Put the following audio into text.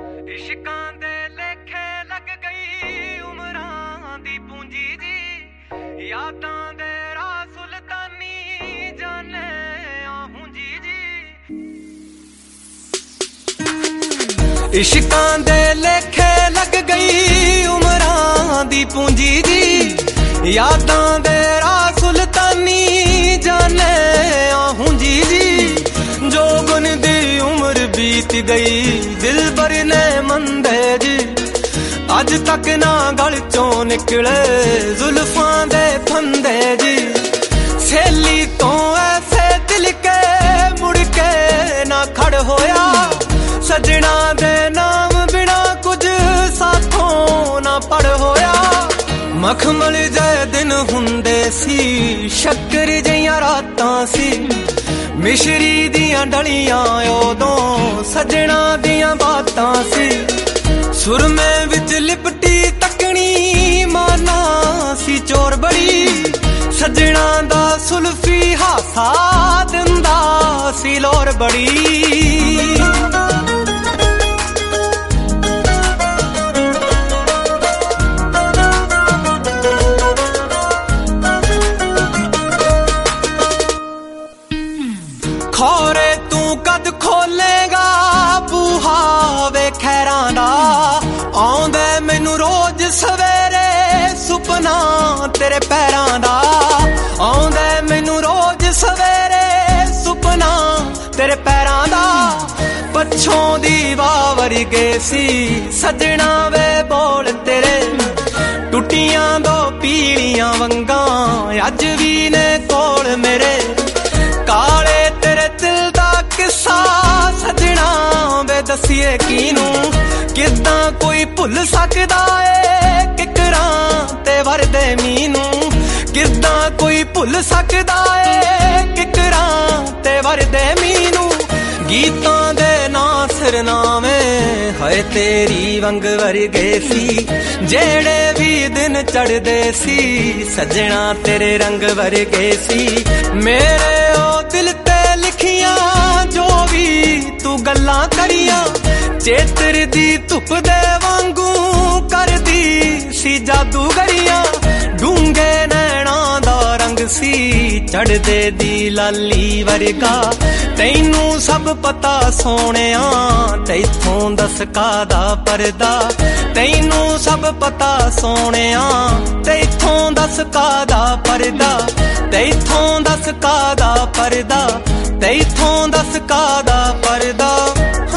इश्कां दे लेखे लग गई उमरां दी पूंजी जी यादां दे राह सुल्तानी जाने आहूं जी इश्कां दे लेखे लग गई उमरां दी पूंजी जी यादां दे राह सुल्तानी जाने आहूं जी जोगन दी उम्र बीत गई दिल भर ने मंदे जी अज तक ना गल चों निकले जुल्फां दे फंदे जी सहेली तो ऐसे दिल के मुड़ के ना खड़ होया सजना दे नाम बिना कुछ साथों ना पड़ होया मखमल जाए दिन हुंदे सी शक्कर जियां रातां सी मिश्री दियां डलियां उदों सजना दियां बातां सी सुरमे विच लिपटी तकनी माना सी चोर बड़ी सजना दा सुल्फी हासा दिंदा सी लोर बड़ी खोरे तू कद खोलेगा बूहा वे खैरां दा आउंदे मैनू रोज सवेरे सुपना तेरे पैरां दा आउंदे मैनू रोज सवेरे सुपना तेरे पैरां दा पछों दी वावर गए सी सजना वे बोल तेरे टुटियां दो पीलियां वंगां अज भी ने कोल मेरे काले तेरे दिल दा किस्सा सजना वे दसिए कीनू किदां कोई भुल सकदा ए किकरां ते वरदे मीनू किदां कोई भुल सकदा ए किकरां ते वरदे मीनू गीतां दे नासर नामे हाय तेरी वंग वर्गे सी जेड़े भी दिन चढ़दे सी सजना तेरे रंग वर्गे सी मेरे ओ दिल ते लिखियां जो भी तू गल्लां करियां चेतर दी धुप दे वांगू करदी सी जादूगरियां डूंगे नैना दा रंग सी चढ़दे दी लाली वर्गा तैनू सब पता सोहणिया तैथों दस कादा परदा तैनू सब पता सोहणिया तैथों दस कादा परदा तैथों दस कादा परदा तैथों दस कादा परदा